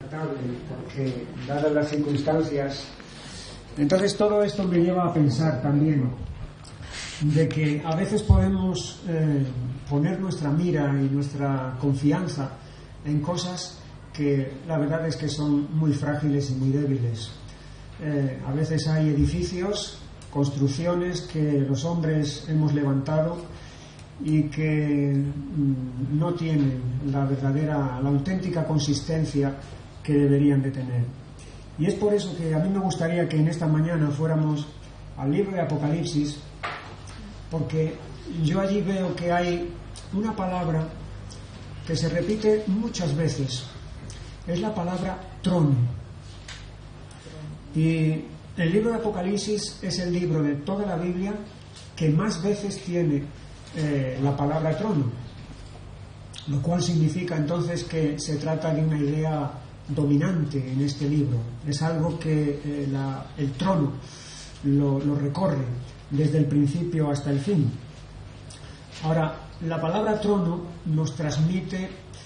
descartable, porque dadas las circunstancias, entonces todo esto me lleva a pensar también de que a veces podemos poner nuestra mira y nuestra confianza en cosas que la verdad es que son muy frágiles y muy débiles. A veces hay edificios, construcciones que los hombres hemos levantado y que no tienen la auténtica consistencia que deberían de tener. Y es por eso que a mí me gustaría que en esta mañana fuéramos al libro de Apocalipsis, porque yo allí veo que hay una palabra que se repite muchas veces. Es la palabra trono. Y el libro de Apocalipsis es el libro de toda la Biblia que más veces tiene la palabra trono, lo cual significa entonces que se trata de una idea dominante en este libro. Es algo que el trono lo recorre desde el principio hasta el fin. Ahora, la palabra trono nos transmite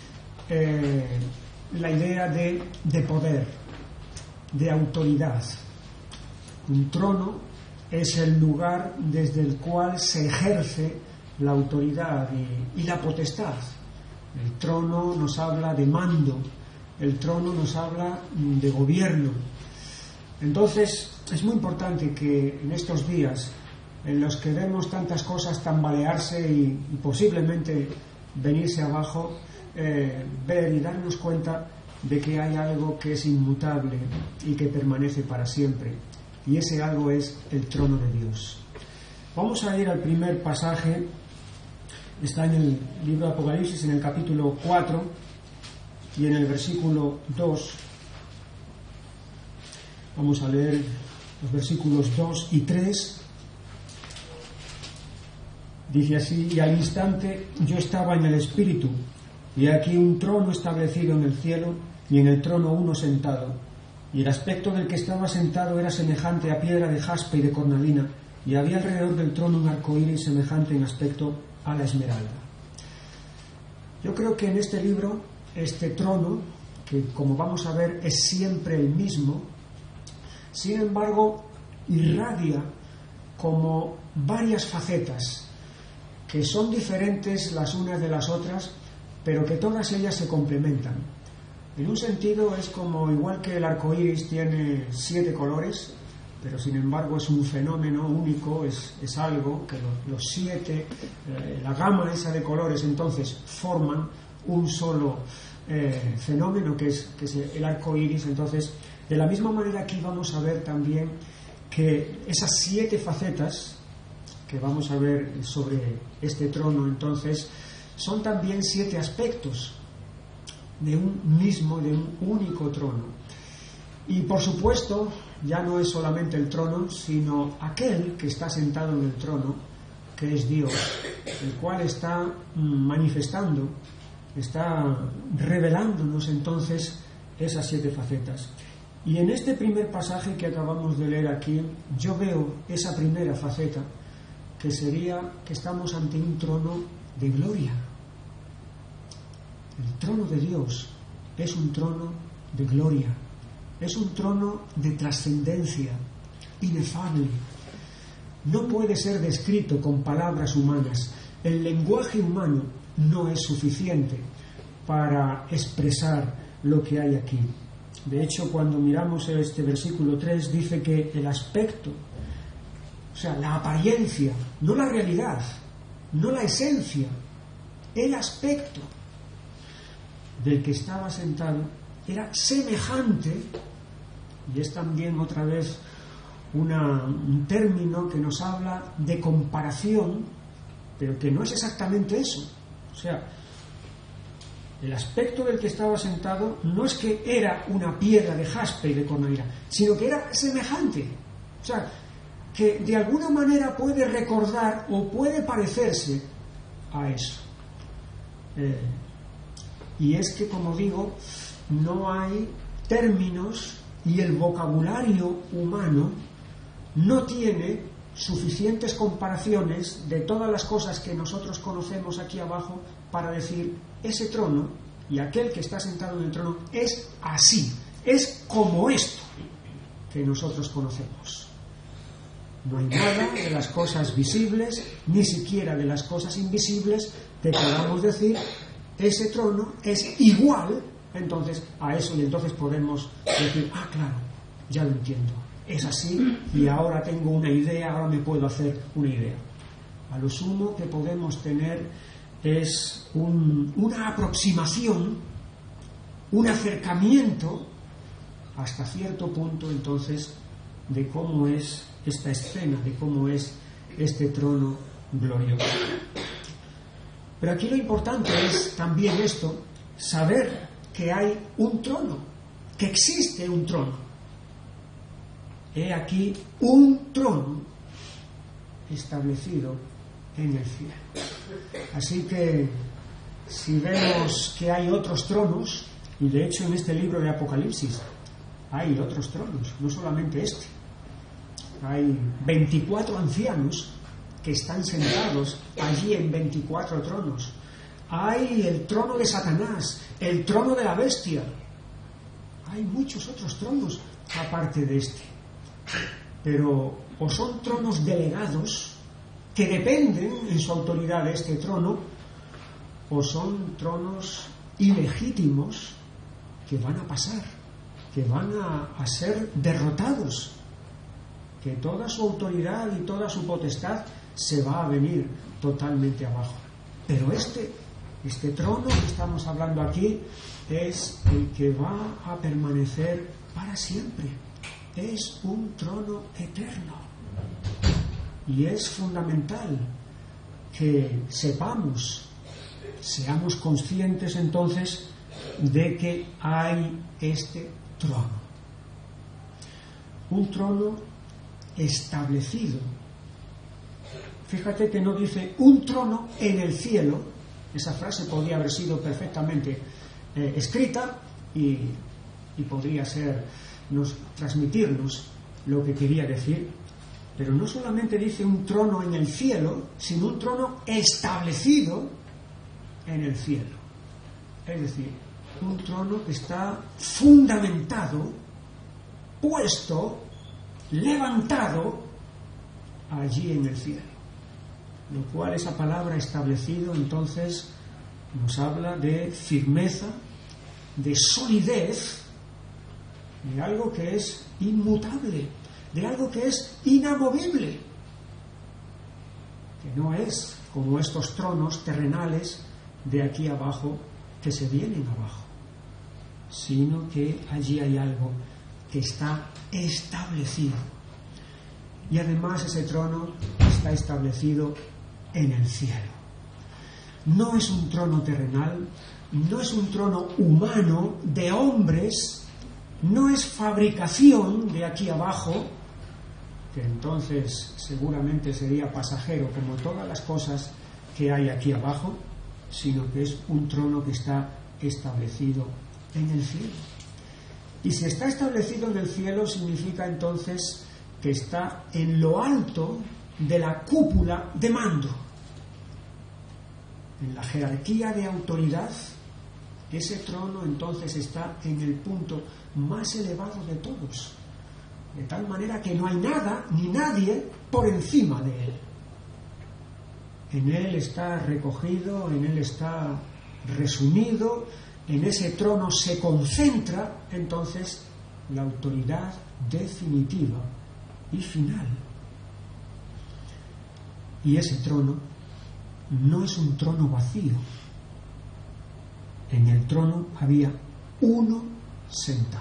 la idea de poder, de autoridad. Un trono es el lugar desde el cual se ejerce la autoridad y la potestad. El trono nos habla de mando, el trono nos habla de gobierno. Entonces es muy importante que en estos días en los que vemos tantas cosas tambalearse y posiblemente venirse abajo, ver y darnos cuenta de que hay algo que es inmutable y que permanece para siempre, y ese algo es el trono de Dios. Vamos a ir al primer pasaje. Está en el libro de Apocalipsis, en el capítulo 4 y en el versículo 2. Vamos a leer los versículos 2 y 3. Dice así: y al instante yo estaba en el Espíritu, y aquí un trono establecido en el cielo, y en el trono uno sentado, y el aspecto del que estaba sentado era semejante a piedra de jaspe y de cornalina, y había alrededor del trono un arco iris semejante en aspecto a la esmeralda. Yo creo que en este libro, este trono, que como vamos a ver es siempre el mismo, sin embargo irradia como varias facetas que son diferentes las unas de las otras, pero que todas ellas se complementan. En un sentido es como, igual que el arco iris tiene 7 colores, pero sin embargo es un fenómeno único, es algo que los 7, la gama esa de colores entonces forman un solo fenómeno que es el arco iris. Entonces, de la misma manera aquí vamos a ver también que esas 7 facetas que vamos a ver sobre este trono entonces son también 7 aspectos de un único trono. Y por supuesto ya no es solamente el trono, sino aquel que está sentado en el trono, que es Dios, el cual está manifestando, está revelándonos entonces esas 7 facetas. Y en este primer pasaje que acabamos de leer aquí, yo veo esa primera faceta, que sería que estamos ante un trono de gloria. El trono de Dios es un trono de gloria, es un trono de trascendencia inefable. No puede ser descrito con palabras humanas. El lenguaje humano no es suficiente para expresar lo que hay aquí. De hecho, cuando miramos este versículo 3, dice que el aspecto, o sea, la apariencia, no la realidad, no la esencia, el aspecto del que estaba sentado era semejante, y es también otra vez un término que nos habla de comparación, pero que no es exactamente eso. O sea, el aspecto del que estaba sentado no es que era una piedra de jaspe y de cornalina, sino que era semejante. O sea, que de alguna manera puede recordar o puede parecerse a eso. Y es que, como digo, no hay términos y el vocabulario humano no tiene suficientes comparaciones de todas las cosas que nosotros conocemos aquí abajo para decir ese trono y aquel que está sentado en el trono es así, es como esto que nosotros conocemos. No hay nada de las cosas visibles, ni siquiera de las cosas invisibles, que podamos decir, ese trono es igual, entonces, a eso, y entonces podemos decir, ah, claro, ya lo entiendo, es así, y ahora tengo una idea, ahora me puedo hacer una idea. A lo sumo que podemos tener es una aproximación, un acercamiento, hasta cierto punto, entonces, de cómo es esta escena, de cómo es este trono glorioso. Pero aquí lo importante es también esto, saber que hay un trono, que existe un trono. He aquí un trono establecido en el cielo. Así que si vemos que hay otros tronos, y de hecho en este libro de Apocalipsis hay otros tronos, no solamente este. Hay 24 ancianos que están sentados allí en 24 tronos. Hay el trono de Satanás, el trono de la bestia. Hay muchos otros tronos aparte de este. Pero o son tronos delegados que dependen en su autoridad de este trono, o son tronos ilegítimos que van a pasar, que van a ser derrotados, que toda su autoridad y toda su potestad se va a venir totalmente abajo. Pero este trono que estamos hablando aquí es el que va a permanecer para siempre. Es un trono eterno. Y es fundamental que sepamos, seamos conscientes entonces de que hay este trono. Un trono establecido. Fíjate que no dice un trono en el cielo. Esa frase podría haber sido perfectamente escrita y podría transmitirnos lo que quería decir, pero no solamente dice un trono en el cielo, sino un trono establecido en el cielo. Es decir, un trono que está fundamentado, puesto, levantado allí en el cielo. Lo cual esa palabra establecido entonces nos habla de firmeza, de solidez, de algo que es inmutable, de algo que es inamovible, que no es como estos tronos terrenales de aquí abajo que se vienen abajo, sino que allí hay algo que está establecido. Y además ese trono está establecido en el cielo. No es un trono terrenal, no es un trono humano de hombres, no es fabricación de aquí abajo, que entonces seguramente sería pasajero como todas las cosas que hay aquí abajo, sino que es un trono que está establecido en el cielo. Y si está establecido en el cielo, significa entonces que está en lo alto de la cúpula de mando. En la jerarquía de autoridad, ese trono entonces está en el punto más elevado de todos, de tal manera que no hay nada ni nadie por encima de él. En él está recogido, en él está resumido, en ese trono se concentra entonces la autoridad definitiva y final. Y ese trono no es un trono vacío. En el trono había uno sentado.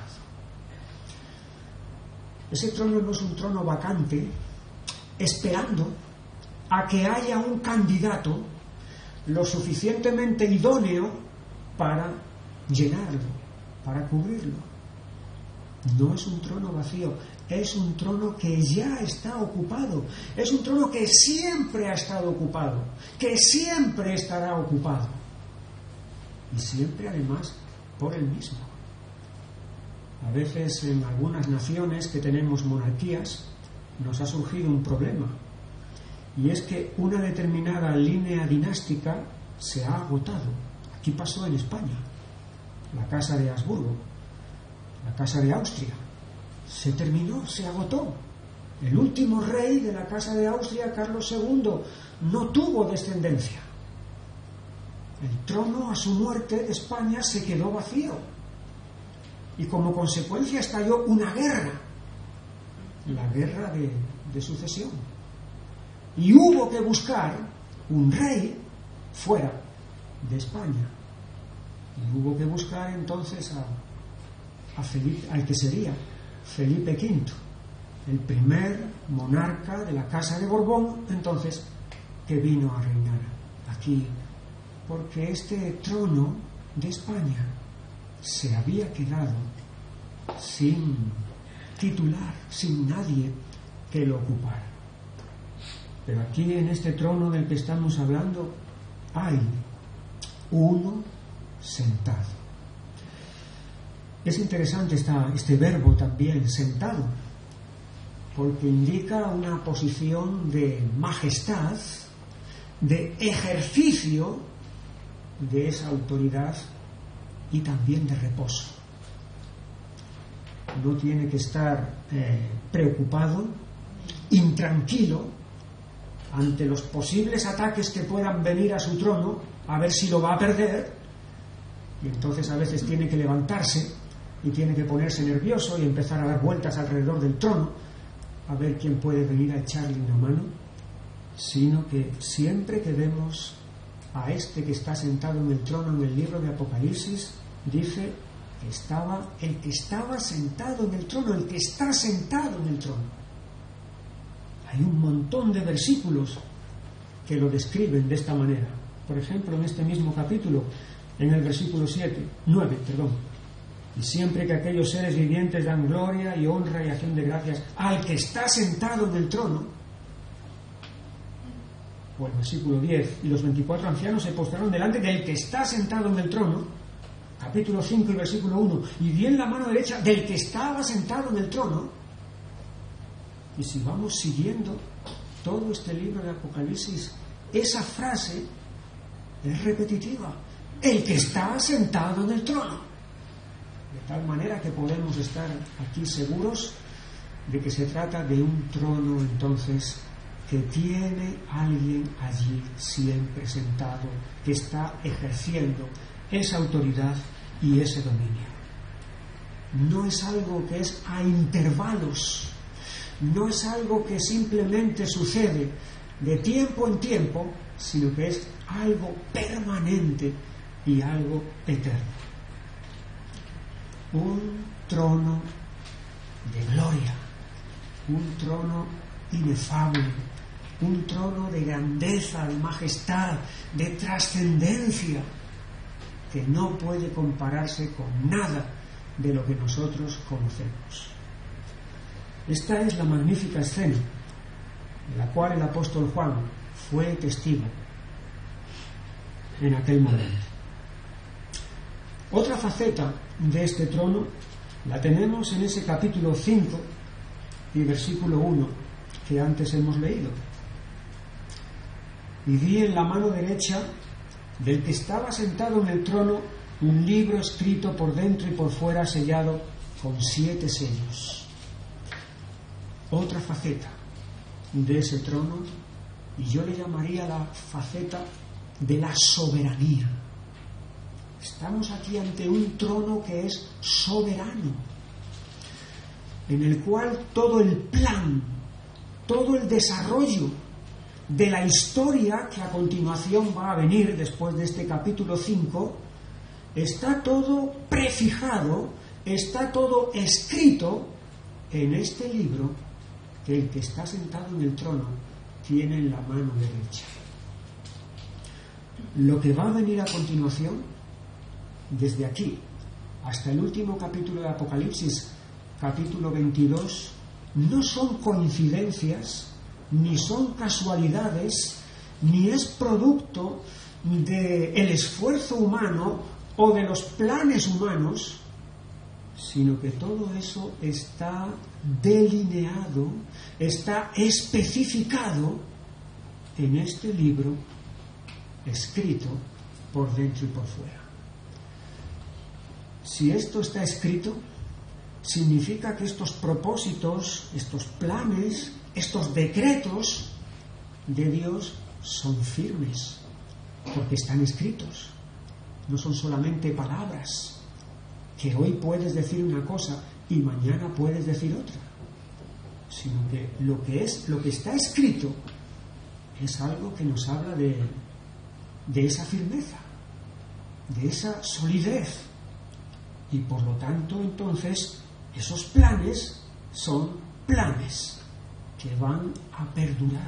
Ese trono no es un trono vacante, esperando a que haya un candidato lo suficientemente idóneo para llenarlo, para cubrirlo. No es un trono vacío, es un trono que ya está ocupado, es un trono que siempre ha estado ocupado, que siempre estará ocupado, y siempre además por él mismo. A veces en algunas naciones que tenemos monarquías nos ha surgido un problema, y es que una determinada línea dinástica se ha agotado. Aquí pasó en España. la casa de Habsburgo, la casa de Austria. Se terminó, se agotó. El último rey de la casa de Austria, Carlos II, no tuvo descendencia. El trono, a su muerte, de España se quedó vacío. Y como consecuencia estalló una guerra, la guerra de sucesión. Y hubo que buscar un rey fuera de España. Y hubo que buscar entonces a Felipe, al que sería Felipe V, el primer monarca de la casa de Borbón, entonces, que vino a reinar aquí, porque este trono de España se había quedado sin titular, sin nadie que lo ocupara. Pero aquí, en este trono del que estamos hablando, hay uno sentado. Es interesante este verbo también, sentado, porque indica una posición de majestad, de ejercicio de esa autoridad y también de reposo. No tiene que estar preocupado, intranquilo, ante los posibles ataques que puedan venir a su trono, a ver si lo va a perder, y entonces a veces tiene que levantarse y tiene que ponerse nervioso y empezar a dar vueltas alrededor del trono a ver quién puede venir a echarle una mano, sino que siempre que vemos a este que está sentado en el trono en el libro de Apocalipsis, dice que estaba el que estaba sentado en el trono, el que está sentado en el trono. Hay un montón de versículos que lo describen de esta manera. Por ejemplo, en este mismo capítulo, en el versículo 9, y siempre que aquellos seres vivientes dan gloria y honra y acción de gracias al que está sentado en el trono, o el versículo 10, y los 24 ancianos se postraron delante del que está sentado en el trono, capítulo 5 y versículo 1, y di en la mano derecha del que estaba sentado en el trono. Y si vamos siguiendo todo este libro de Apocalipsis, esa frase es repetitiva: el que está sentado en el trono. De tal manera que podemos estar aquí seguros de que se trata de un trono, entonces, que tiene alguien allí siempre sentado, que está ejerciendo esa autoridad y ese dominio. No es algo que es a intervalos, no es algo que simplemente sucede de tiempo en tiempo, sino que es algo permanente y algo eterno. Un trono de gloria, un trono inefable, un trono de grandeza, de majestad, de trascendencia, que no puede compararse con nada de lo que nosotros conocemos. Esta es la magnífica escena de la cual el apóstol Juan fue testigo en aquel momento. Otra faceta de este trono la tenemos en ese capítulo 5 y versículo 1 que antes hemos leído. Y vi en la mano derecha del que estaba sentado en el trono un libro escrito por dentro y por fuera, sellado con 7 sellos. Otra faceta de ese trono, y yo le llamaría la faceta de la soberanía. Estamos aquí ante un trono que es soberano, en el cual todo el plan, todo el desarrollo de la historia que a continuación va a venir después de este capítulo 5, está todo prefijado, está todo escrito en este libro que el que está sentado en el trono tiene en la mano derecha. Lo que va a venir a continuación, desde aquí hasta el último capítulo de Apocalipsis, capítulo 22, no son coincidencias, ni son casualidades, ni es producto del esfuerzo humano o de los planes humanos, sino que todo eso está delineado, está especificado en este libro escrito por dentro y por fuera. si esto está escrito, significa que estos propósitos, estos planes, estos decretos de Dios son firmes, porque están escritos. No son solamente palabras, que hoy puedes decir una cosa y mañana puedes decir otra, sino que lo que está escrito es algo que nos habla de esa firmeza, de esa solidez, y por lo tanto entonces esos planes son planes que van a perdurar.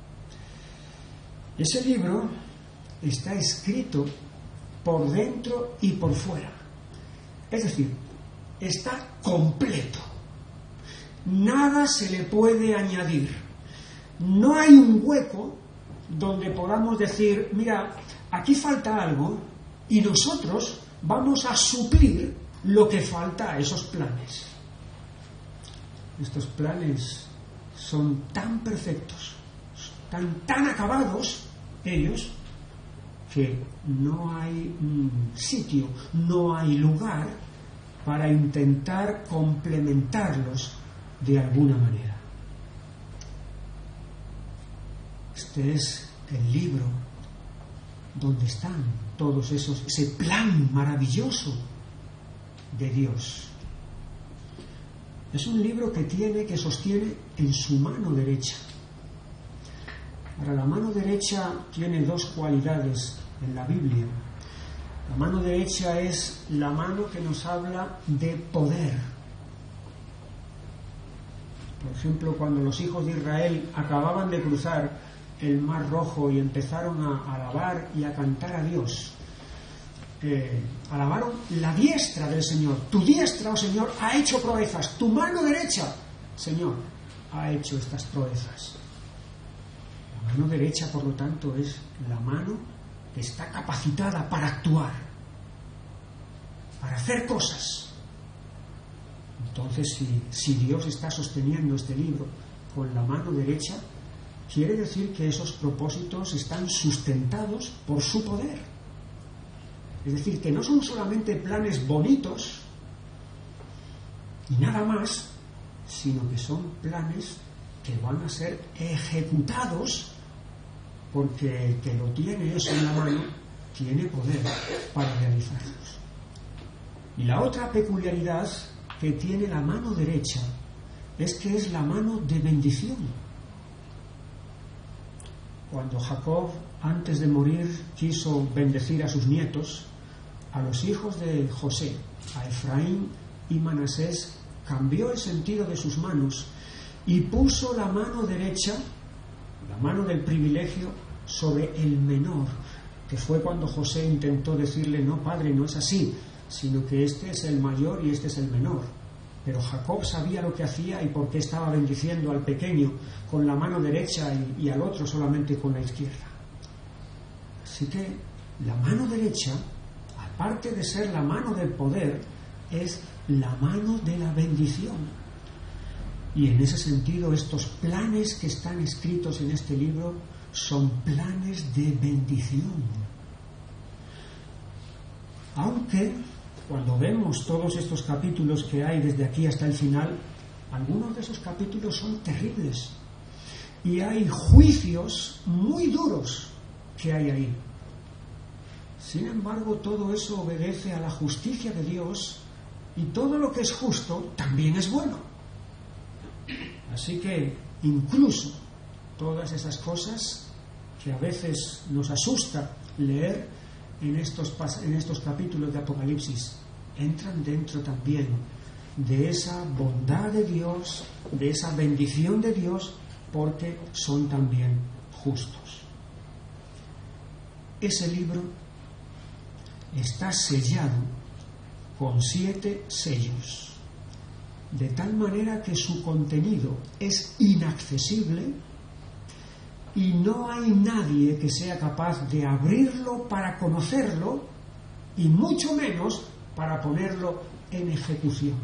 Ese libro está escrito por dentro y por fuera, es decir, está completo, nada se le puede añadir, no hay un hueco donde podamos decir, mira, aquí falta algo y nosotros vamos a suplir lo que falta a esos planes. Estos planes son tan perfectos, tan acabados ellos, que no hay sitio, no hay lugar para intentar complementarlos de alguna manera. Este es el libro donde están todos ese plan maravilloso de Dios. Es un libro que sostiene en su mano derecha. Ahora, la mano derecha tiene dos cualidades en la Biblia. La mano derecha es la mano que nos habla de poder. Por ejemplo, cuando los hijos de Israel acababan de cruzar el Mar Rojo y empezaron a alabar y a cantar a Dios, alabaron la diestra del Señor. Tu diestra, oh Señor, ha hecho proezas. Tu mano derecha, Señor, ha hecho estas proezas. La mano derecha, por lo tanto, es la mano que está capacitada para actuar, para hacer cosas. Entonces, si Dios está sosteniendo este libro con la mano derecha, quiere decir que esos propósitos están sustentados por su poder. Es decir, que no son solamente planes bonitos y nada más, sino que son planes que van a ser ejecutados, porque el que lo tiene eso en la mano tiene poder para realizarlos. Y la otra peculiaridad que tiene la mano derecha es que es la mano de bendición. Cuando Jacob, antes de morir, quiso bendecir a sus nietos, a los hijos de José, a Efraín y Manasés, cambió el sentido de sus manos y puso la mano derecha, la mano del privilegio, sobre el menor, que fue cuando José intentó decirle, no, padre, no es así, sino que este es el mayor y este es el menor. Pero Jacob sabía lo que hacía y por qué estaba bendiciendo al pequeño con la mano derecha y al otro solamente con la izquierda. Así que la mano derecha, aparte de ser la mano del poder, es la mano de la bendición. Y en ese sentido, estos planes que están escritos en este libro son planes de bendición. Aunque, cuando vemos todos estos capítulos que hay desde aquí hasta el final, algunos de esos capítulos son terribles. Y hay juicios muy duros que hay ahí. Sin embargo, todo eso obedece a la justicia de Dios, y todo lo que es justo también es bueno. Así que incluso todas esas cosas que a veces nos asusta leer en estos capítulos de Apocalipsis entran dentro también de esa bondad de Dios, de esa bendición de Dios, porque son también justos. Ese libro está sellado con 7 sellos, de tal manera que su contenido es inaccesible y no hay nadie que sea capaz de abrirlo para conocerlo, y mucho menos para ponerlo en ejecución.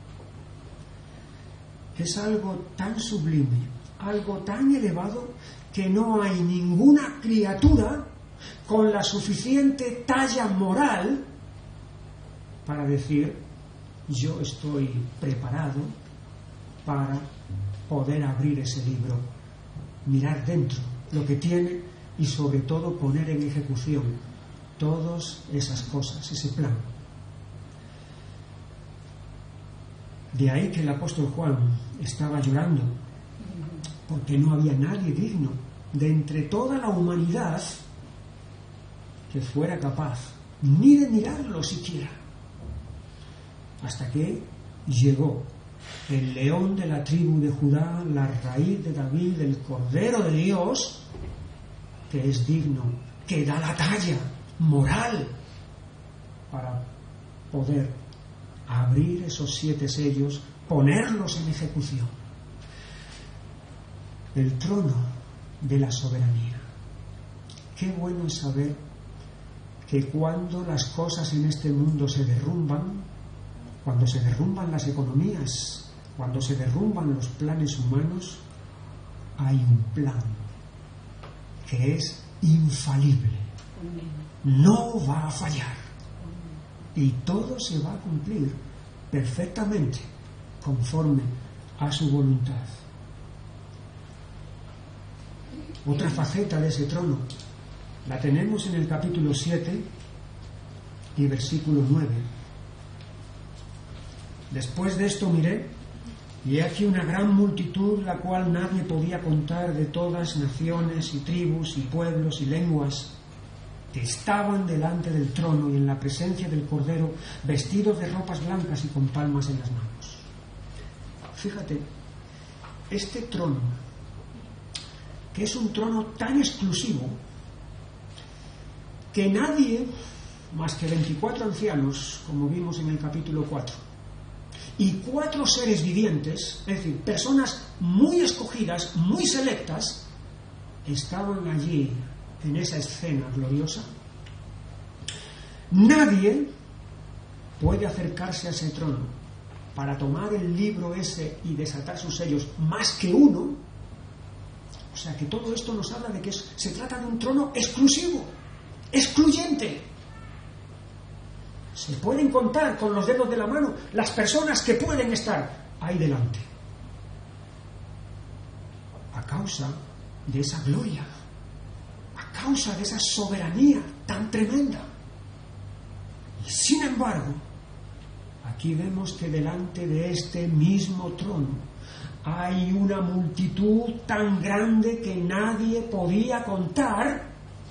Es algo tan sublime, algo tan elevado, que no hay ninguna criatura con la suficiente talla moral para decir: yo estoy preparado para poder abrir ese libro, mirar dentro lo que tiene y sobre todo poner en ejecución todas esas cosas, ese plan. De ahí que el apóstol Juan estaba llorando, porque no había nadie digno de entre toda la humanidad que fuera capaz ni de mirarlo siquiera, hasta que llegó el león de la tribu de Judá, la raíz de David, el Cordero de Dios, que es digno, que da la talla moral para poder abrir esos 7 sellos, ponerlos en ejecución. El trono de la soberanía. Qué bueno es saber que cuando las cosas en este mundo se derrumban, cuando se derrumban las economías, cuando se derrumban los planes humanos, hay un plan que es infalible, no va a fallar y todo se va a cumplir perfectamente conforme a su voluntad. Otra faceta de ese trono la tenemos en el capítulo 7 y versículo 9. Después de esto miré, y he aquí una gran multitud, la cual nadie podía contar, de todas naciones y tribus y pueblos y lenguas, que estaban delante del trono y en la presencia del Cordero, vestidos de ropas blancas y con palmas en las manos. Fíjate, este trono, que es un trono tan exclusivo que nadie, más que 24 ancianos, como vimos en el capítulo 4, y 4 seres vivientes, es decir, personas muy escogidas, muy selectas, estaban allí en esa escena gloriosa. Nadie puede acercarse a ese trono para tomar el libro ese y desatar sus sellos, más que uno. O sea que todo esto nos habla de que se trata de un trono exclusivo, excluyente. Se pueden contar con los dedos de la mano las personas que pueden estar ahí delante, a causa de esa gloria, a causa de esa soberanía tan tremenda. Y sin embargo, aquí vemos que delante de este mismo trono hay una multitud tan grande que nadie podía contar,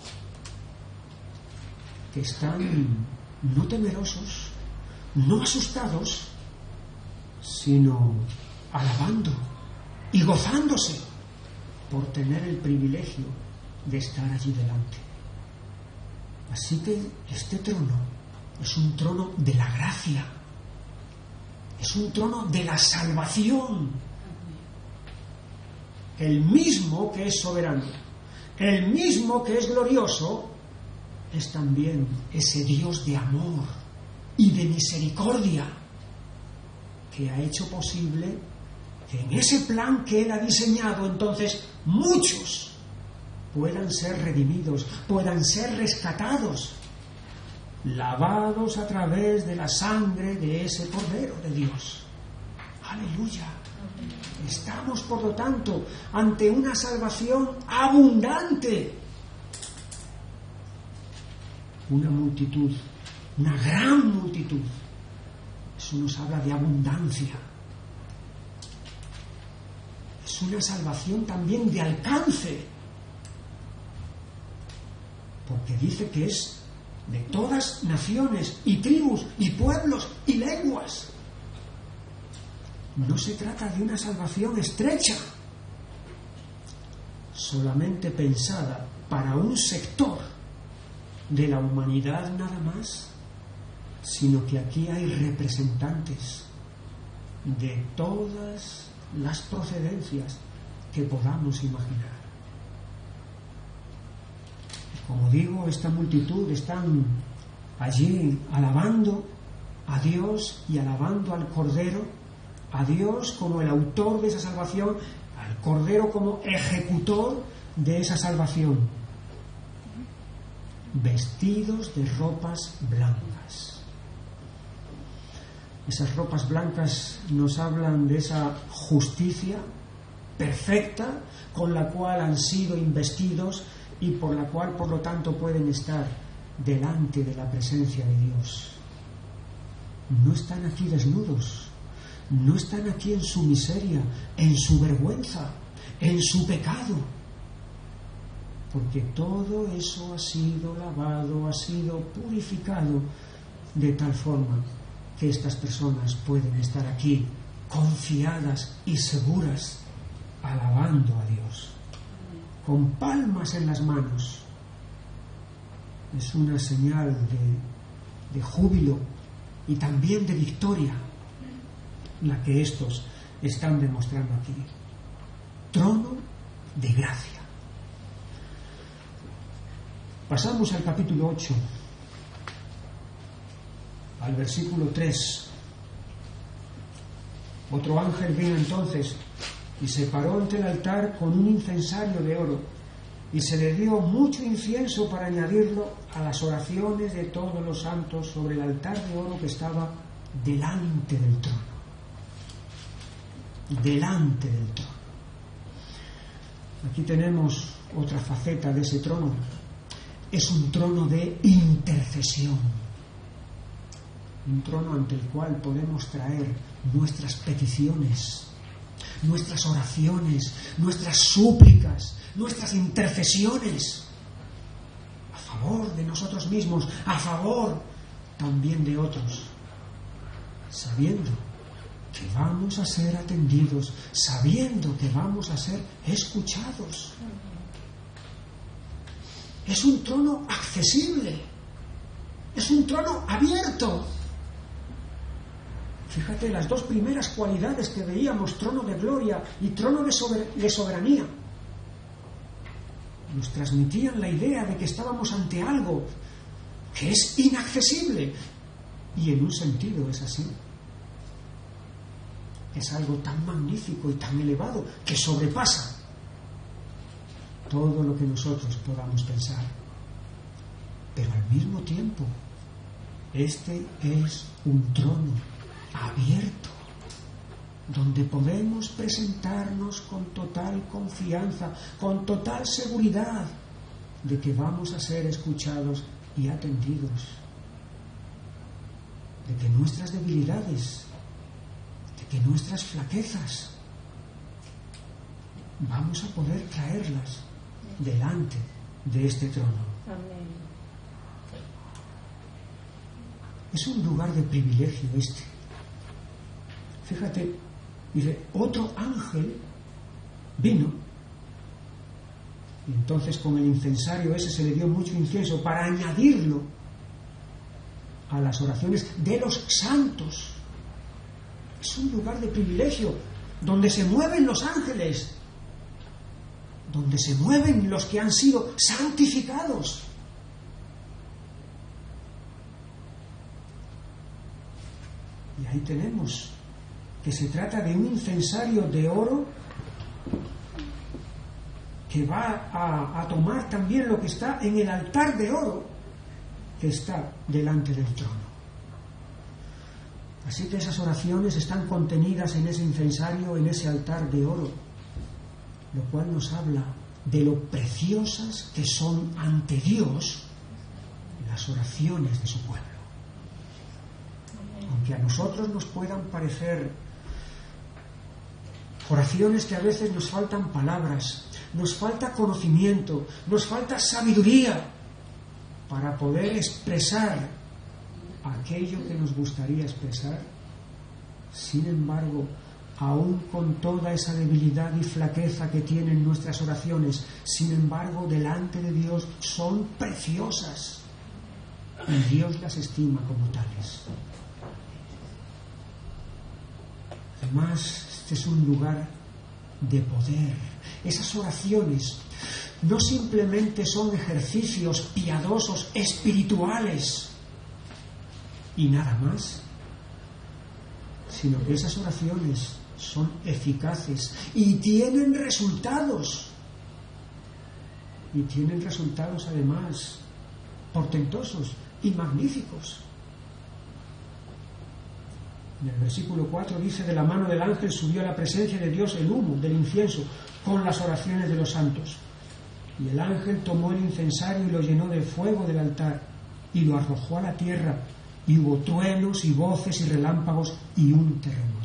que están no temerosos, no asustados, sino alabando y gozándose por tener el privilegio de estar allí delante. Así que este trono es un trono de la gracia, es un trono de la salvación. El mismo que es soberano, el mismo que es glorioso, es también ese Dios de amor y de misericordia, que ha hecho posible que en ese plan que Él ha diseñado, entonces muchos puedan ser redimidos, puedan ser rescatados, lavados a través de la sangre de ese Cordero de Dios. ¡Aleluya! Estamos, por lo tanto, ante una salvación abundante. Una multitud, una gran multitud. Eso nos habla de abundancia. Es una salvación también de alcance, porque dice que es de todas naciones y tribus y pueblos y lenguas. No se trata de una salvación estrecha, solamente pensada para un sector de la humanidad nada más, sino que aquí hay representantes de todas las procedencias que podamos imaginar. Como digo, esta multitud están allí alabando a Dios y alabando al Cordero, a Dios como el autor de esa salvación, al Cordero como ejecutor de esa salvación, vestidos de ropas blancas. Esas ropas blancas nos hablan de esa justicia perfecta con la cual han sido investidos y por la cual, por lo tanto, pueden estar delante de la presencia de Dios. No están aquí desnudos, no están aquí en su miseria, en su vergüenza, en su pecado, porque todo eso ha sido lavado, ha sido purificado de tal forma que estas personas pueden estar aquí confiadas y seguras, alabando a Dios, con palmas en las manos. Es una señal de júbilo y también de victoria la que estos están demostrando aquí. Trono de gracia. Pasamos al capítulo 8, al versículo 3. Otro ángel vino entonces y se paró ante el altar con un incensario de oro, y se le dio mucho incienso para añadirlo a las oraciones de todos los santos sobre el altar de oro que estaba delante del trono. Delante del trono. Aquí tenemos otra faceta de ese trono. Es un trono de intercesión. Un trono ante el cual podemos traer nuestras peticiones, nuestras oraciones, nuestras súplicas, nuestras intercesiones a favor de nosotros mismos, a favor también de otros, sabiendo que vamos a ser atendidos, sabiendo que vamos a ser escuchados. Es un trono accesible, es un trono abierto. Fíjate las dos primeras cualidades que veíamos, trono de gloria y trono de soberanía. Nos transmitían la idea de que estábamos ante algo que es inaccesible. Y en un sentido es así. Es algo tan magnífico y tan elevado que sobrepasa todo lo que nosotros podamos pensar. Pero al mismo tiempo, este es un trono abierto, donde podemos presentarnos con total confianza, con total seguridad de que vamos a ser escuchados y atendidos, de que nuestras debilidades, de que nuestras flaquezas, vamos a poder traerlas delante de este trono. Amén. Es un lugar de privilegio este. Fíjate, dice, otro ángel vino, y entonces con el incensario ese se le dio mucho incienso para añadirlo a las oraciones de los santos. Es un lugar de privilegio donde se mueven los ángeles, donde se mueven los que han sido santificados. Y ahí tenemos que se trata de un incensario de oro que va a tomar también lo que está en el altar de oro que está delante del trono. Así que esas oraciones están contenidas en ese incensario, en ese altar de oro, lo cual nos habla de lo preciosas que son ante Dios las oraciones de su pueblo. Aunque a nosotros nos puedan parecer oraciones que a veces nos faltan palabras, nos falta conocimiento, nos falta sabiduría para poder expresar aquello que nos gustaría expresar, sin embargo, aún con toda esa debilidad y flaqueza que tienen nuestras oraciones, sin embargo, delante de Dios son preciosas y Dios las estima como tales. Además, este es un lugar de poder. Esas oraciones no simplemente son ejercicios piadosos, espirituales y nada más, sino que esas oraciones son eficaces y tienen resultados. Y tienen resultados además portentosos y magníficos. En el versículo 4 dice: de la mano del ángel subió a la presencia de Dios el humo del incienso con las oraciones de los santos. Y el ángel tomó el incensario y lo llenó de fuego del altar y lo arrojó a la tierra, y hubo truenos y voces y relámpagos y un terremoto.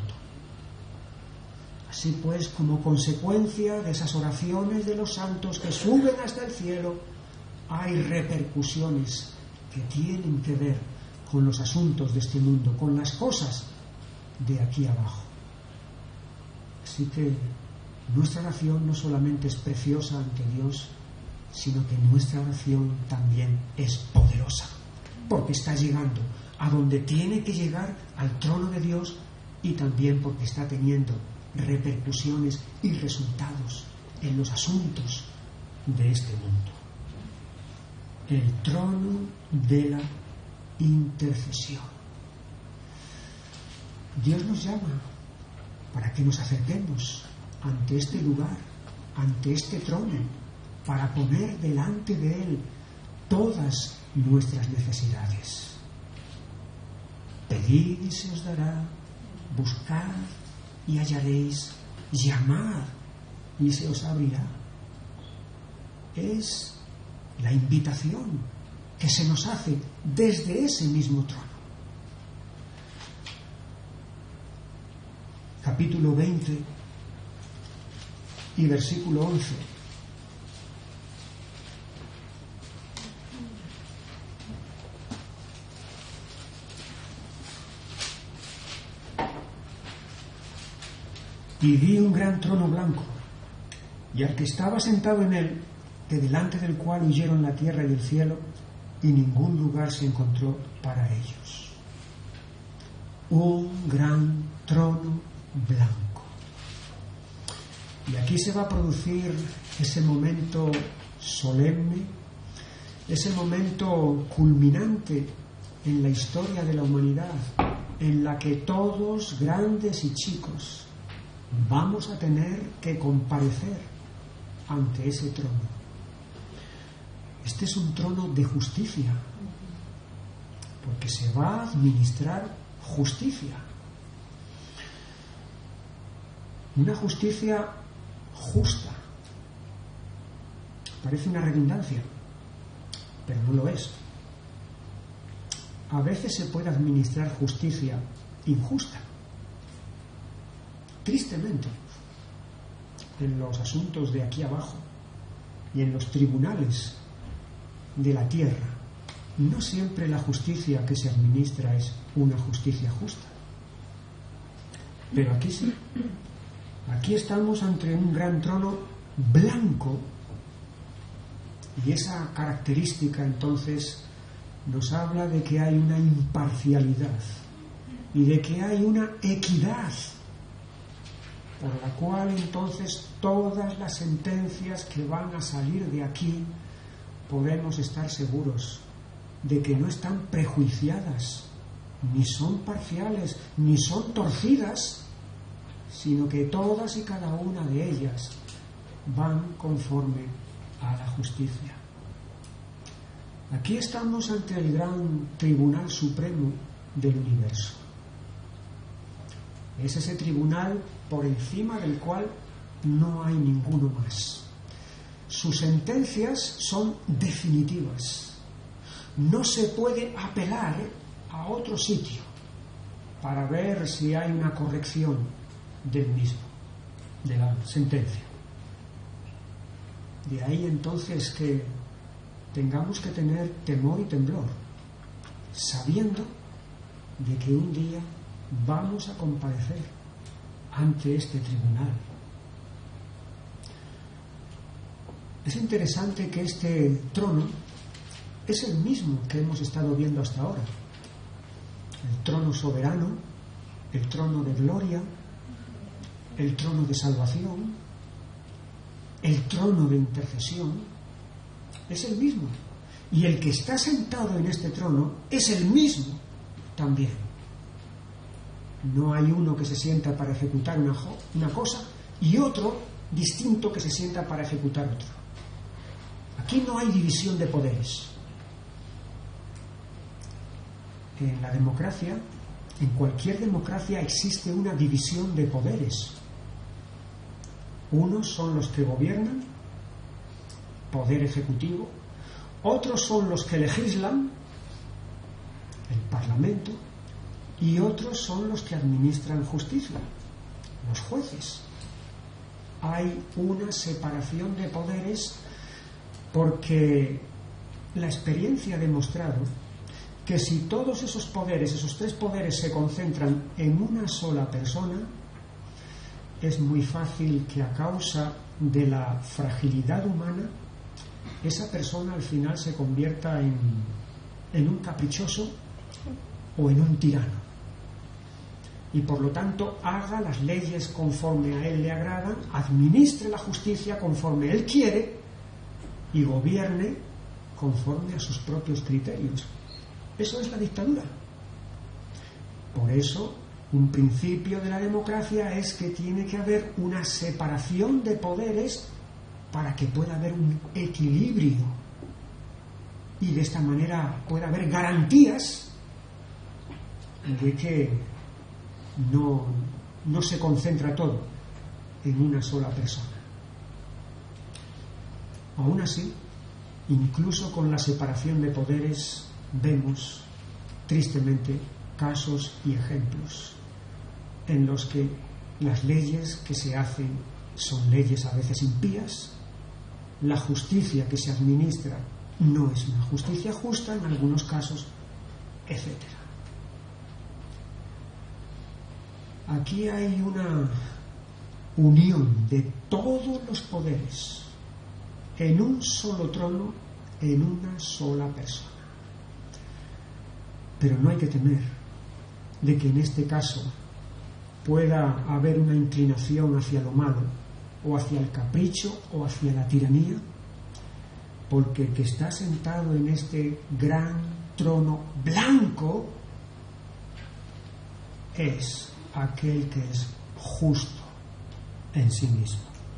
Así pues, como consecuencia de esas oraciones de los santos que suben hasta el cielo, hay repercusiones que tienen que ver con los asuntos de este mundo, con las cosas de aquí abajo. Así que nuestra oración no solamente es preciosa ante Dios, sino que nuestra oración también es poderosa, porque está llegando a donde tiene que llegar, al trono de Dios, y también porque está teniendo repercusiones y resultados en los asuntos de este mundo. El trono de la intercesión. Dios nos llama para que nos acerquemos ante este lugar, ante este trono, para poner delante de Él todas nuestras necesidades. Pedid y se os dará, buscad y hallaréis, llamad y se os abrirá. Es la invitación que se nos hace desde ese mismo trono. Capítulo 20 y versículo 11. Y vi un gran trono blanco, y al que estaba sentado en él, de delante del cual huyeron la tierra y el cielo, y ningún lugar se encontró para ellos. Un gran trono blanco. Y aquí se va a producir ese momento solemne, ese momento culminante en la historia de la humanidad, en la que todos, grandes y chicos, vamos a tener que comparecer ante ese trono. Este es un trono de justicia, porque se va a administrar justicia. Una justicia justa. Parece una redundancia, pero no lo es. A veces se puede administrar justicia injusta. Tristemente, en los asuntos de aquí abajo y en los tribunales de la tierra, no siempre la justicia que se administra es una justicia justa. Pero aquí sí. Aquí estamos ante un gran trono blanco, y esa característica entonces nos habla de que hay una imparcialidad y de que hay una equidad, por la cual entonces todas las sentencias que van a salir de aquí podemos estar seguros de que no están prejuiciadas, ni son parciales, ni son torcidas, sino que todas y cada una de ellas van conforme a la justicia. Aquí estamos ante el gran Tribunal Supremo del universo. Es ese tribunal por encima del cual no hay ninguno más. Sus sentencias son definitivas. No se puede apelar a otro sitio para ver si hay una corrección del mismo, de la sentencia. De ahí entonces que tengamos que tener temor y temblor, sabiendo de que un día vamos a comparecer ante este tribunal. Es interesante que este trono es el mismo que hemos estado viendo hasta ahora. El trono soberano, el trono de gloria, el trono de salvación, el trono de intercesión, es el mismo. Y el que está sentado en este trono es el mismo también. No hay uno que se sienta para ejecutar una cosa y otro distinto que se sienta para ejecutar otro. Aquí no hay división de poderes. En la democracia, En cualquier democracia existe una división de poderes. Unos son los que gobiernan, poder ejecutivo, otros son los que legislan, el Parlamento, y otros son los que administran justicia, los jueces. Hay una separación de poderes porque la experiencia ha demostrado que si todos esos poderes, esos tres poderes, se concentran en una sola persona, es muy fácil que a causa de la fragilidad humana esa persona al final se convierta en un caprichoso o en un tirano, y por lo tanto haga las leyes conforme a él le agradan, administre la justicia conforme él quiere y gobierne conforme a sus propios criterios. Eso es la dictadura. Por eso, un principio de la democracia es que tiene que haber una separación de poderes para que pueda haber un equilibrio y de esta manera pueda haber garantías de que no se concentra todo en una sola persona. Aún así, incluso con la separación de poderes, vemos tristemente casos y ejemplos en los que las leyes que se hacen son leyes a veces impías, la justicia que se administra no es una justicia justa en algunos casos, etc. Aquí hay una unión de todos los poderes en un solo trono, en una sola persona. Pero no hay que temer de que en este caso pueda haber una inclinación hacia lo malo, o hacia el capricho, o hacia la tiranía, porque el que está sentado en este gran trono blanco es aquel que es justo en sí mismo.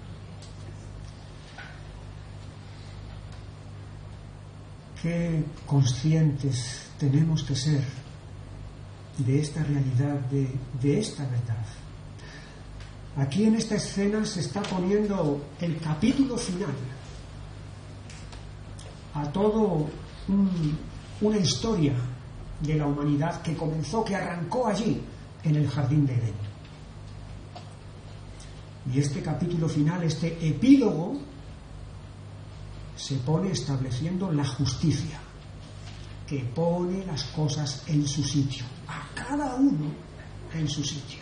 Qué conscientes tenemos que ser de esta realidad, de esta verdad. Aquí en esta escena se está poniendo el capítulo final a todo una historia de la humanidad que comenzó, que arrancó allí en el jardín de Edén. Y este capítulo final, este epílogo, se pone estableciendo la justicia, que pone las cosas en su sitio, a cada uno en su sitio.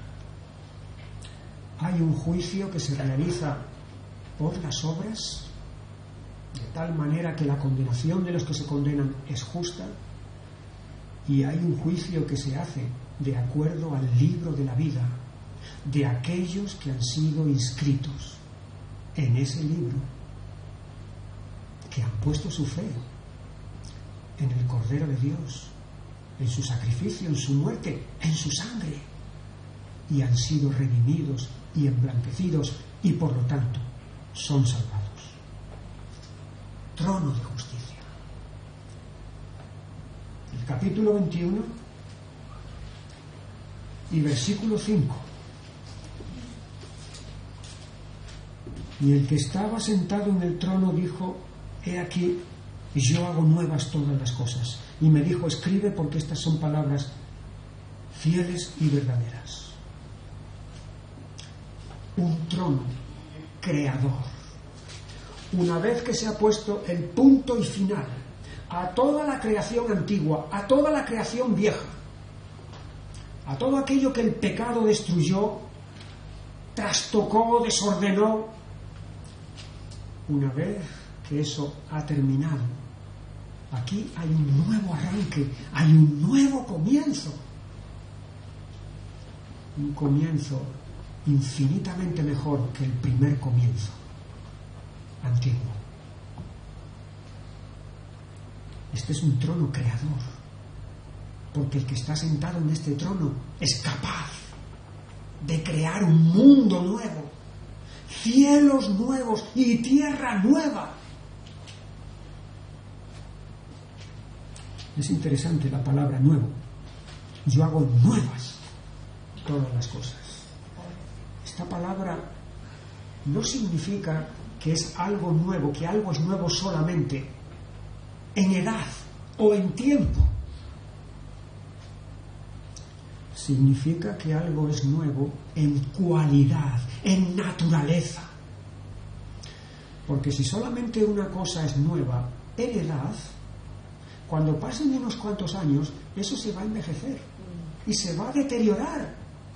Hay un juicio que se realiza por las obras, de tal manera que la condenación de los que se condenan es justa, y hay un juicio que se hace de acuerdo al libro de la vida de aquellos que han sido inscritos en ese libro, que han puesto su fe en el Cordero de Dios, en su sacrificio, en su muerte, en su sangre, y han sido redimidos y emblanquecidos, y por lo tanto son salvados. Trono de justicia. El capítulo 21 y versículo 5. Y el que estaba sentado en el trono dijo: he aquí, yo hago nuevas todas las cosas. Y me dijo: escribe, porque estas son palabras fieles y verdaderas. Un trono creador. Una vez que se ha puesto el punto y final a toda la creación antigua, a toda la creación vieja, a todo aquello que el pecado destruyó, trastocó, desordenó, una vez que eso ha terminado, aquí hay un nuevo arranque, hay un nuevo comienzo. Un comienzo infinitamente mejor que el primer comienzo antiguo. Este es un trono creador, porque el que está sentado en este trono es capaz de crear un mundo nuevo, cielos nuevos y tierra nueva. Es interesante la palabra nuevo, yo hago nuevas todas las cosas. Esta palabra no significa que es algo nuevo, que algo es nuevo solamente en edad o en tiempo. Significa que algo es nuevo en cualidad, en naturaleza. Porque si solamente una cosa es nueva en edad, cuando pasen unos cuantos años, eso se va a envejecer y se va a deteriorar,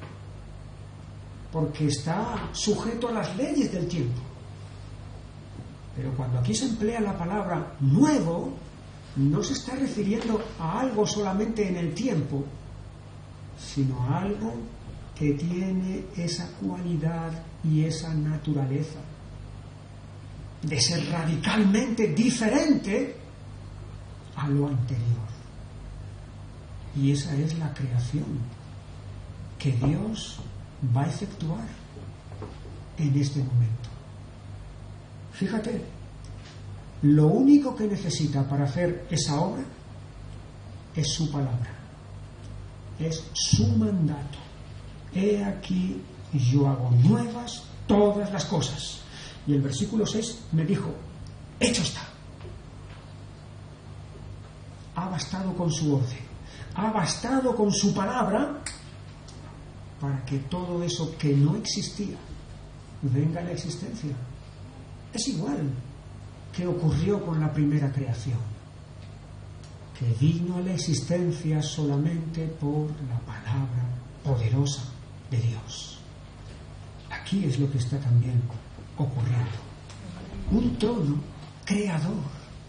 porque está sujeto a las leyes del tiempo. Pero cuando aquí se emplea la palabra nuevo, no se está refiriendo a algo solamente en el tiempo, sino a algo que tiene esa cualidad y esa naturaleza de ser radicalmente diferente a lo anterior. Y esa es la creación que Dios va a efectuar en este momento. Fíjate, lo único que necesita para hacer esa obra es su palabra, es su mandato. He aquí, yo hago nuevas todas las cosas. Y el versículo 6 me dijo, hecho está. Ha bastado con su orden, ha bastado con su palabra para que todo eso que no existía venga a la existencia. Es igual que ocurrió con la primera creación, que vino a la existencia solamente por la palabra poderosa de Dios. Aquí es lo que está también ocurriendo. Un trono creador.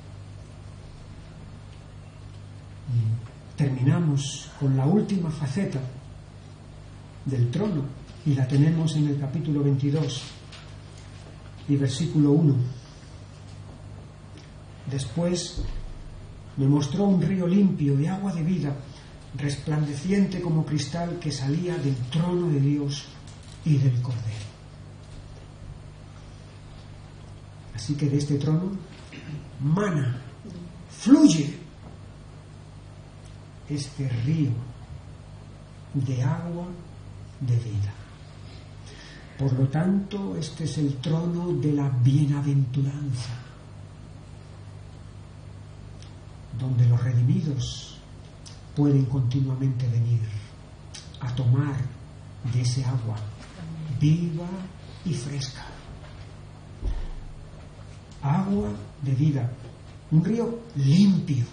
Y terminamos con la última faceta del trono, y la tenemos en el capítulo 22 y versículo 1. Después me mostró un río limpio de agua de vida, resplandeciente como cristal, que salía del trono de Dios y del Cordero. Así que de este trono mana, fluye este río de agua de vida. Por lo tanto, este es el trono de la bienaventuranza, donde los redimidos pueden continuamente venir a tomar de ese agua viva y fresca. Agua de vida, un río limpio,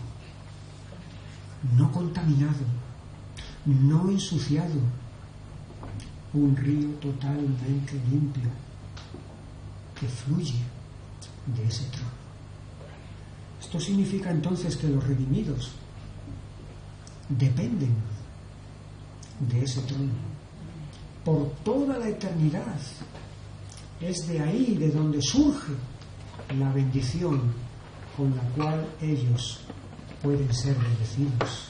no contaminado, no ensuciado, un río totalmente limpio que fluye de ese trono. Esto significa entonces que los redimidos dependen de ese trono por toda la eternidad. Es de ahí de donde surge la bendición con la cual ellos pueden ser bendecidos.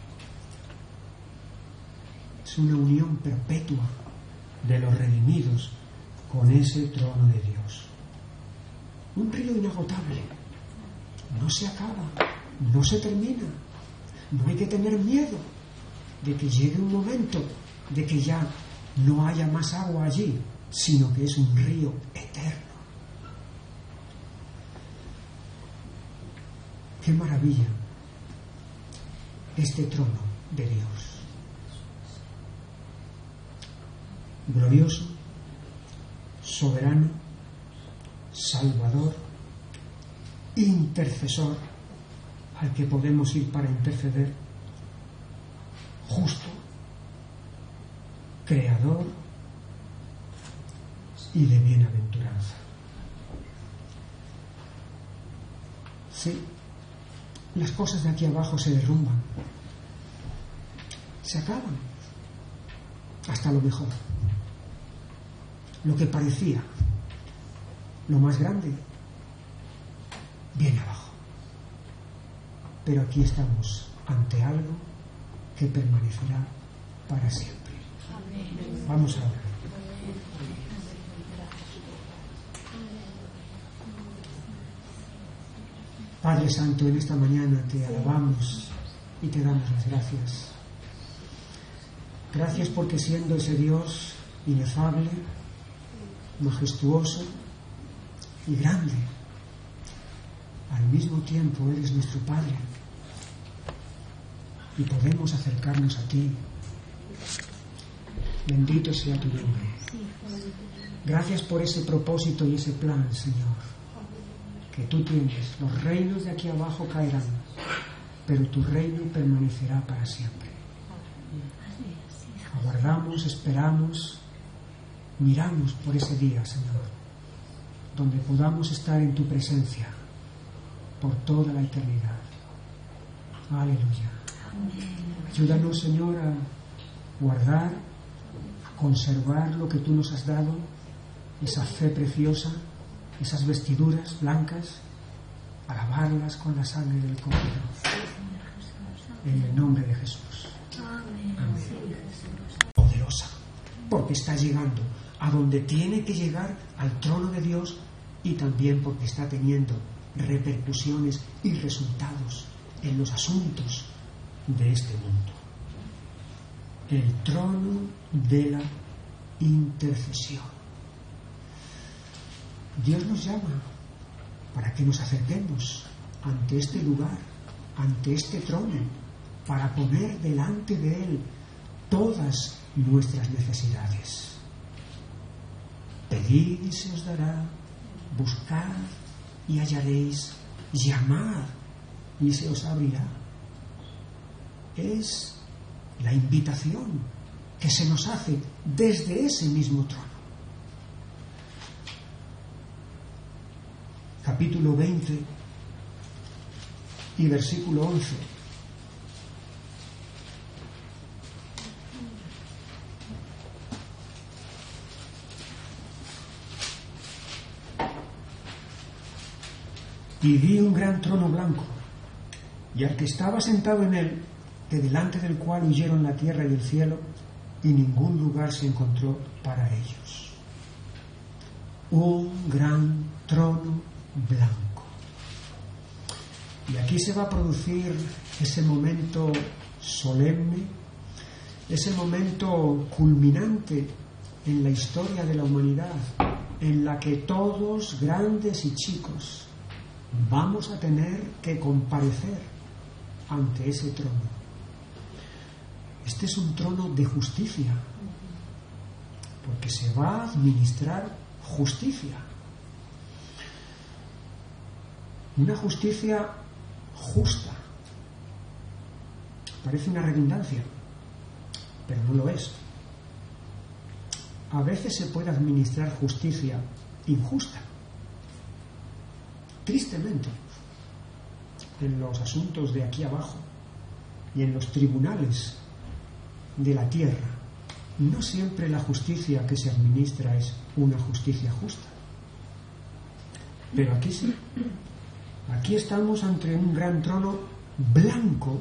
Es una unión perpetua de los redimidos con ese trono de Dios. Un río inagotable, no se acaba, no se termina. No hay que tener miedo de que llegue un momento de que ya no haya más agua allí, sino que es un río eterno. ¡Qué maravilla este trono de Dios! Glorioso, soberano, salvador, intercesor, al que podemos ir para interceder, justo, creador y de bienaventuranza. Sí, las cosas de aquí abajo se derrumban, se acaban, hasta lo mejor. Lo que parecía lo más grande viene abajo. Pero aquí estamos ante algo que permanecerá para siempre. Vamos a orar. Padre Santo, en esta mañana te alabamos y te damos las gracias, Gracias porque siendo ese Dios inefable, majestuoso y grande, al mismo tiempo eres nuestro Padre y podemos acercarnos a ti. Bendito sea tu nombre. Gracias por ese propósito y ese plan, Señor, que tú tienes. Los reinos de aquí abajo caerán, pero tu reino permanecerá para siempre. Aguardamos, esperamos, miramos por ese día, Señor, donde podamos estar en tu presencia por toda la eternidad. Aleluya. Ayúdanos, Señor, a guardar, a conservar lo que tú nos has dado, esa fe preciosa, esas vestiduras blancas, a lavarlas con la sangre del Cordero. En el nombre de Jesús. Amén. Poderosa, porque está llegando a donde tiene que llegar, al trono de Dios, y también porque está teniendo repercusiones y resultados en los asuntos de este mundo. El trono de la intercesión. Dios nos llama para que nos acerquemos ante este lugar, ante este trono, para poner delante de Él todas nuestras necesidades. Pedid y se os dará, buscad y hallaréis, llamad y se os abrirá. Es la invitación que se nos hace desde ese mismo trono. Capítulo 20 y versículo 11. Y vi un gran trono blanco, y al que estaba sentado en él, de delante del cual huyeron la tierra y el cielo, y ningún lugar se encontró para ellos. Un gran trono blanco. Y aquí se va a producir ese momento solemne, ese momento culminante en la historia de la humanidad, en la que todos, grandes y chicos, vamos a tener que comparecer ante ese trono. Este es un trono de justicia, porque se va a administrar justicia. Una justicia justa. Parece una redundancia, pero no lo es. A veces se puede administrar justicia injusta. Tristemente, en los asuntos de aquí abajo y en los tribunales de la tierra, no siempre la justicia que se administra es una justicia justa. Pero aquí sí. Aquí estamos ante un gran trono blanco,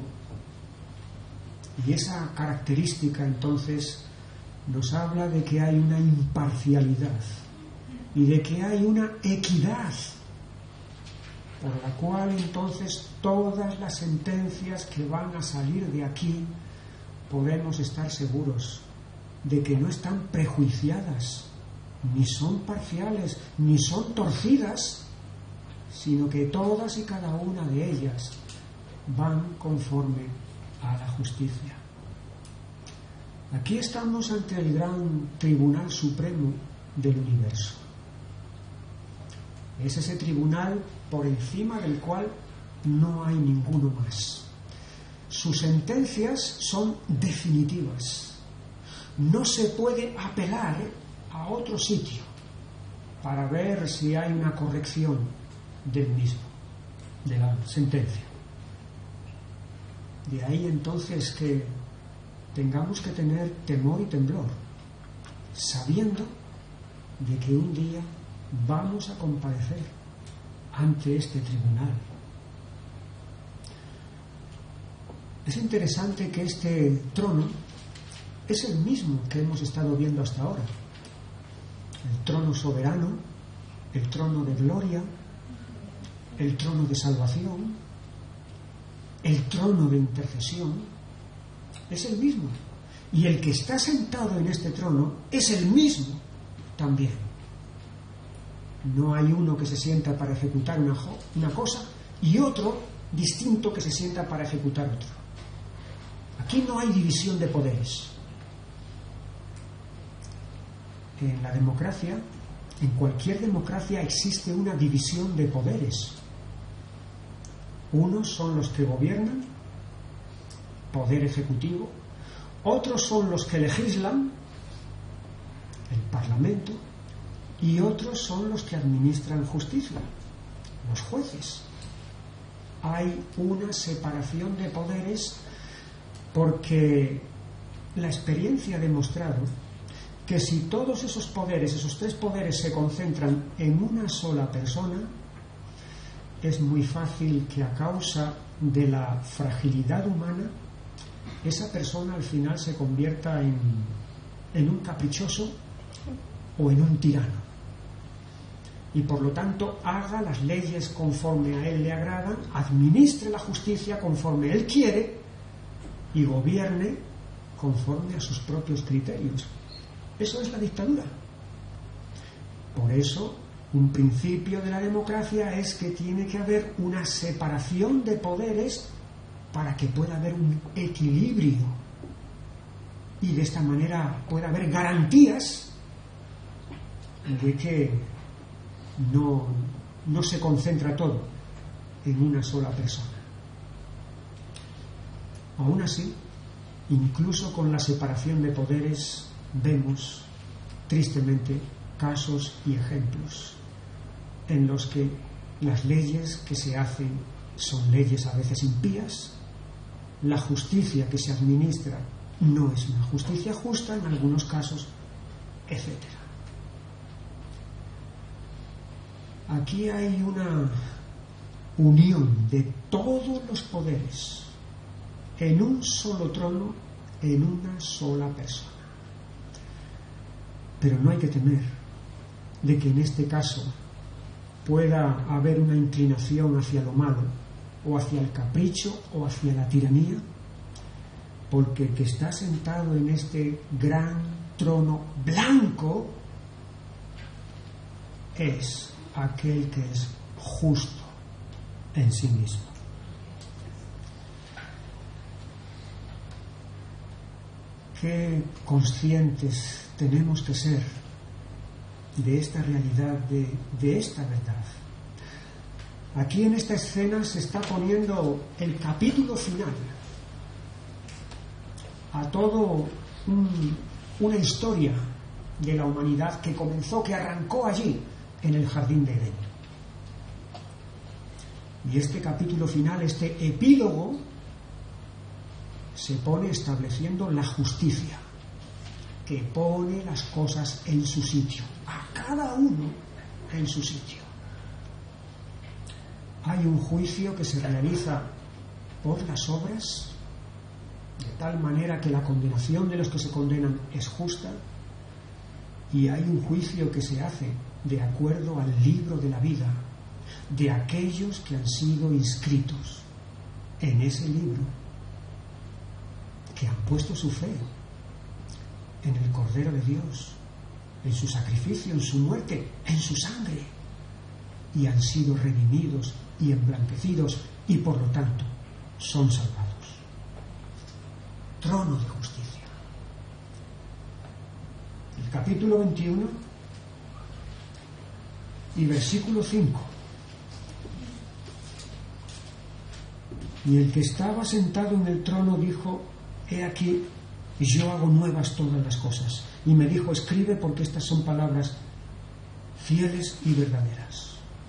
y esa característica entonces nos habla de que hay una imparcialidad y de que hay una equidad, por la cual entonces todas las sentencias que van a salir de aquí podemos estar seguros de que no están prejuiciadas, ni son parciales, ni son torcidas, sino que todas y cada una de ellas van conforme a la justicia. Aquí estamos ante el gran Tribunal Supremo del universo. Es ese tribunal por encima del cual no hay ninguno más. Sus sentencias son definitivas. No se puede apelar a otro sitio para ver si hay una corrección del mismo, de la sentencia. De ahí entonces que tengamos que tener temor y temblor, sabiendo de que un día vamos a comparecer ante este tribunal. Es interesante que este trono es el mismo que hemos estado viendo hasta ahora. El trono soberano, el trono de gloria, el trono de salvación, el trono de intercesión, es el mismo. Y el que está sentado en este trono es el mismo también. No hay uno que se sienta para ejecutar una cosa y otro distinto que se sienta para ejecutar otro. Aquí no hay división de poderes. En la democracia, en cualquier democracia existe una división de poderes. Unos son los que gobiernan, poder ejecutivo, otros son los que legislan, el Parlamento, y otros son los que administran justicia, los jueces. Hay una separación de poderes porque la experiencia ha demostrado que si todos esos poderes, esos tres poderes, se concentran en una sola persona, es muy fácil que a causa de la fragilidad humana esa persona al final se convierta en un caprichoso o en un tirano, y por lo tanto haga las leyes conforme a él le agradan, administre la justicia conforme él quiere y gobierne conforme a sus propios criterios. Eso es la dictadura. Por eso, un principio de la democracia es que tiene que haber una separación de poderes para que pueda haber un equilibrio y de esta manera pueda haber garantías de que no se concentra todo en una sola persona. Aún así, incluso con la separación de poderes, vemos tristemente casos y ejemplos en los que las leyes que se hacen son leyes a veces impías, la justicia que se administra no es una justicia justa en algunos casos, etc. Aquí hay una unión de todos los poderes en un solo trono, en una sola persona. Pero no hay que temer de que en este caso pueda haber una inclinación hacia lo malo, o hacia el capricho, o hacia la tiranía, porque el que está sentado en este gran trono blanco es aquel que es justo en sí mismo. Qué conscientes tenemos que ser de esta realidad, de esta verdad. Aquí en esta escena se está poniendo el capítulo final a todo una historia de la humanidad que comenzó, que arrancó allí en el jardín de Edén. Y este capítulo final, este epílogo, se pone estableciendo la justicia, que pone las cosas en su sitio, a cada uno en su sitio. Hay un juicio que se realiza por las obras, de tal manera que la condenación de los que se condenan es justa, y hay un juicio que se hace de acuerdo al libro de la vida de aquellos que han sido inscritos en ese libro, que han puesto su fe en el Cordero de Dios, en su sacrificio, en su muerte, en su sangre, y han sido redimidos y emblanquecidos, y por lo tanto son salvados. Trono de justicia. El capítulo 21 y versículo 5. Y el que estaba sentado en el trono dijo: he aquí, yo hago nuevas todas las cosas. Y me dijo: escribe, porque estas son palabras fieles y verdaderas.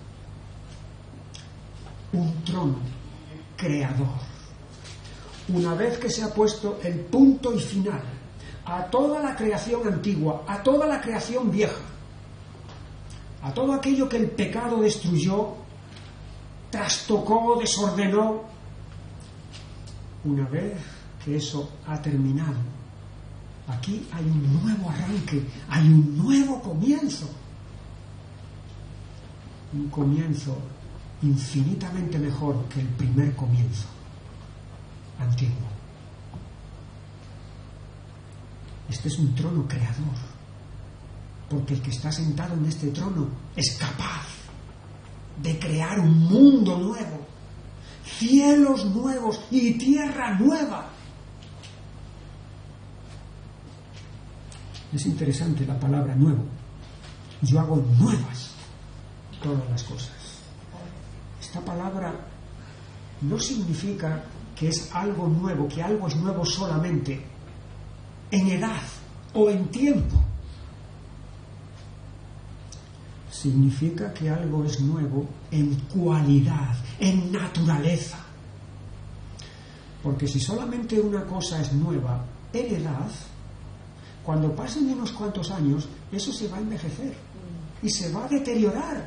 Un trono creador. Una vez que se ha puesto el punto y final a toda la creación antigua, a toda la creación vieja, a todo aquello que el pecado destruyó, trastocó, desordenó, una vez que eso ha terminado, aquí hay un nuevo arranque, hay un nuevo comienzo. Un comienzo infinitamente mejor que el primer comienzo antiguo. Este es un trono creador, porque el que está sentado en este trono es capaz de crear un mundo nuevo, cielos nuevos y tierra nueva. Es interesante la palabra nuevo. Yo hago nuevas todas las cosas. Esta palabra no significa que es algo nuevo, que algo es nuevo solamente en edad o en tiempo. Significa que algo es nuevo en cualidad, en naturaleza. Porque si solamente una cosa es nueva en edad, cuando pasen unos cuantos años, eso se va a envejecer y se va a deteriorar,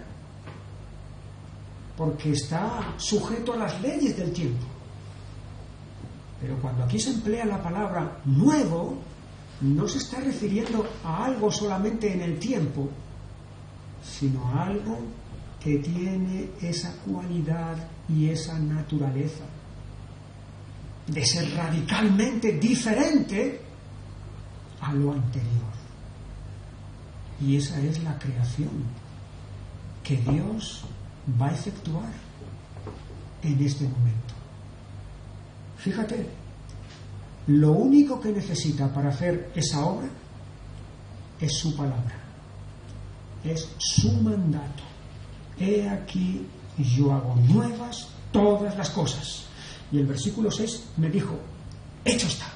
porque está sujeto a las leyes del tiempo. Pero cuando aquí se emplea la palabra nuevo, no se está refiriendo a algo solamente en el tiempo, sino a algo que tiene esa cualidad y esa naturaleza de ser radicalmente diferente a lo anterior. Y esa es la creación que Dios va a efectuar en este momento. Fíjate, lo único que necesita para hacer esa obra es su palabra, es su mandato. He aquí, yo hago nuevas todas las cosas. Y el versículo 6 me dijo, hecho está.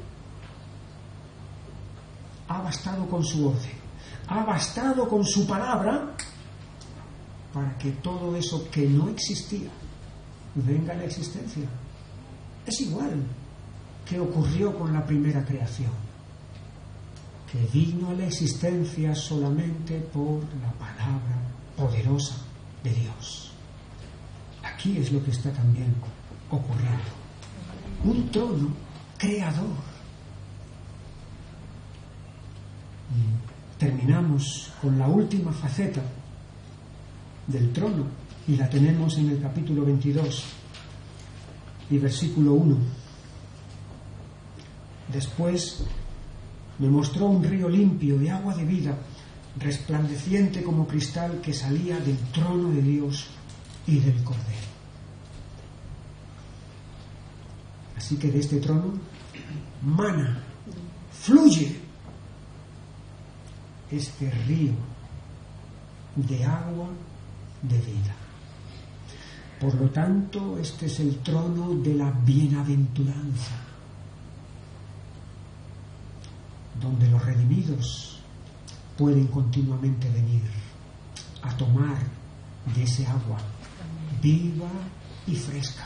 Ha bastado con su orden, ha bastado con su palabra para que todo eso que no existía venga a la existencia. Es igual que ocurrió con la primera creación, que vino a la existencia solamente por la palabra poderosa de Dios. Aquí es lo que está también ocurriendo. Un trono creador. Terminamos con la última faceta del trono y la tenemos en el capítulo 22 y versículo 1. Después me mostró un río limpio de agua de vida, resplandeciente como cristal, que salía del trono de Dios y del Cordero. Así que de este trono mana, fluye este río de agua de vida. Por lo tanto, este es el trono de la bienaventuranza, donde los redimidos pueden continuamente venir a tomar de ese agua viva y fresca.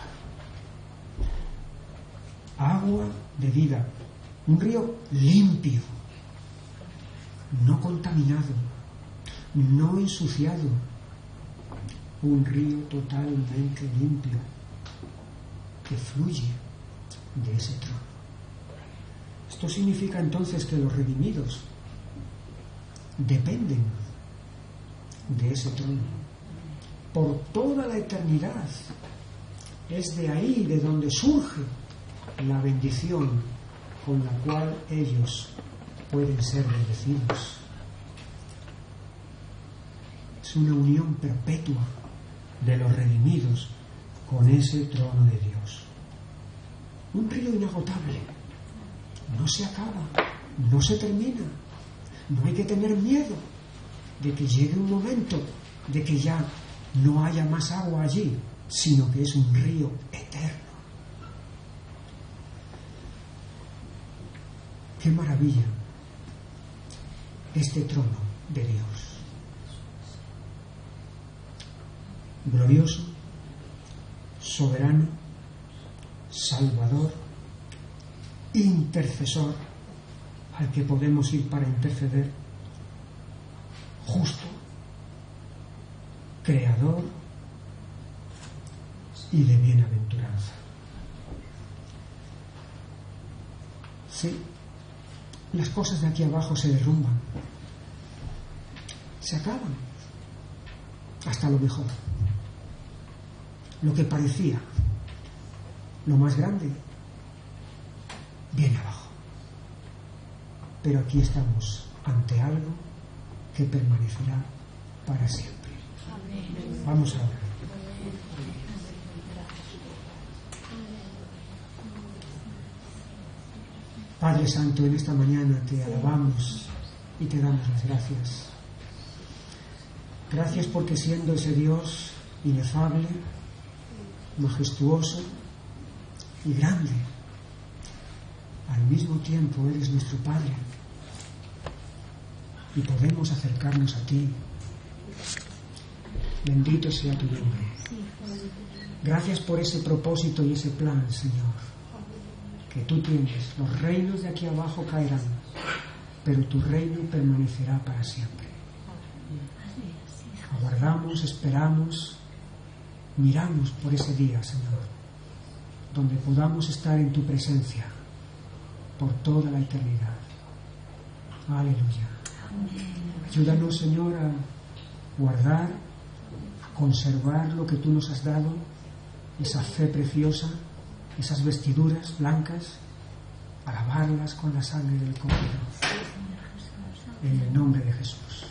Agua de vida, un río limpio, no contaminado, no ensuciado, un río totalmente limpio que fluye de ese trono. Esto significa entonces que los redimidos dependen de ese trono por toda la eternidad. Es de ahí de donde surge la bendición con la cual ellos pueden ser bendecidos. Es una unión perpetua de los redimidos con ese trono de Dios. Un río inagotable, no se acaba, no se termina. No hay que tener miedo de que llegue un momento de que ya no haya más agua allí, sino que es un río eterno. ¡Qué maravilla! Este trono de Dios. Glorioso, soberano, salvador, intercesor, al que podemos ir para interceder, justo, creador y de bienaventuranza. Sí, las cosas de aquí abajo se derrumban, se acaban, hasta lo mejor, lo que parecía lo más grande viene abajo. pero aquí estamos ante algo que permanecerá para siempre. Vamos a orar. Padre Santo, en esta mañana te alabamos y te damos las gracias. Gracias porque siendo ese Dios inefable, majestuoso y grande, al mismo tiempo eres nuestro Padre y podemos acercarnos a ti. Bendito sea tu nombre. Gracias por ese propósito y ese plan, Señor, que tú tienes. Los reinos de aquí abajo caerán, pero tu reino permanecerá para siempre. Aguardamos, esperamos, miramos por ese día, Señor, donde podamos estar en tu presencia por toda la eternidad. Aleluya. Ayúdanos, Señor, a guardar, a conservar lo que tú nos has dado, esa fe preciosa, esas vestiduras blancas, a lavarlas con la sangre del Cordero. En el nombre de Jesús.